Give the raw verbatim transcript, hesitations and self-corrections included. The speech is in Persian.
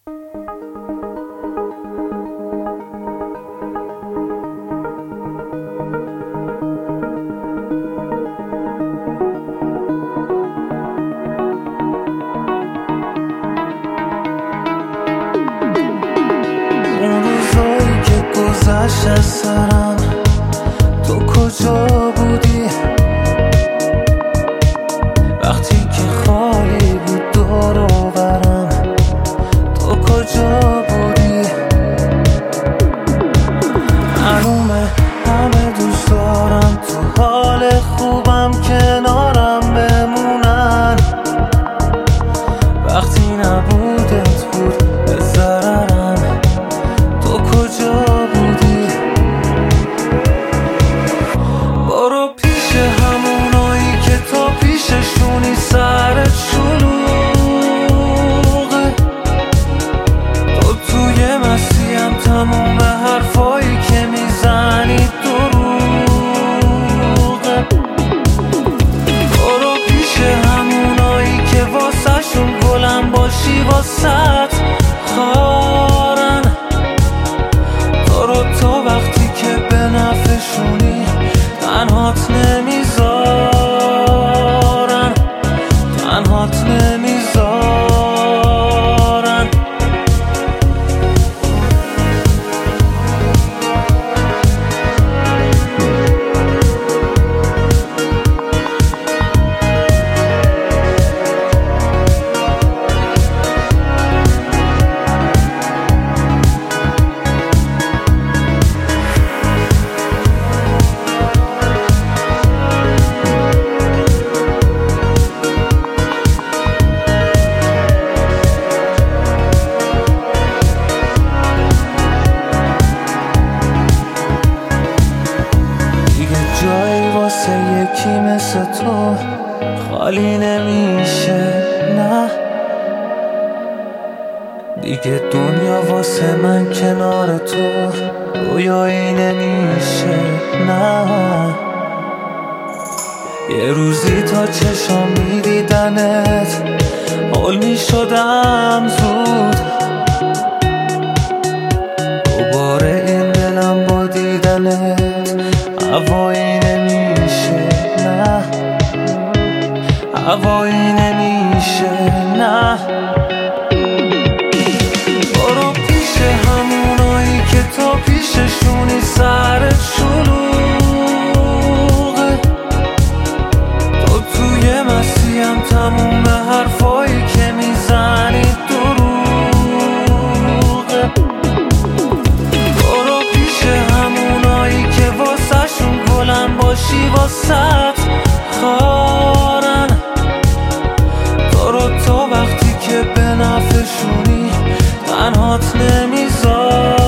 اون روزایی که گذشت از سرم، تو کجا بودی؟ وقتی که خالی بود دور و برم، تو کجا بودی؟ معلومه همه دوست دارم، تو حال خوبم کنارم بمونن. وقتی نبودت بود به ضررم، تو کجا بودی؟ برو پیش همونایی که تو پیششونی سرت شلوغه. تو توی مسیحم، تموم حرفایی که میزنی دروغه. برو پیش همونایی که واسه شون گلم باشی، واسه خارن. تو رو تا وقتی که به نفعشونی تنهات نمیذارن، تنهات نمیذارن. جایی واسه یکی مثل تو خالی نمیشه، نه دیگه دنیا واسه من کنار تو رویایی نمیشه، نه. یه روزی تا چشام میدیدنت حول میشدم زود، دوباره این دلم با دیدنت هوایی نمیشه، نه هوایی نمیشه، نه. برو پیش همونایی که تو پیششونی سرت شلوغه. تو توی مسیحم، تموم حرفایی که میزنی دروغه. برو پیش همونایی که واسه شون گلم باشی، واسه خارن. تو رو تا وقتی که به نفعشونی تنهات نمیذارن.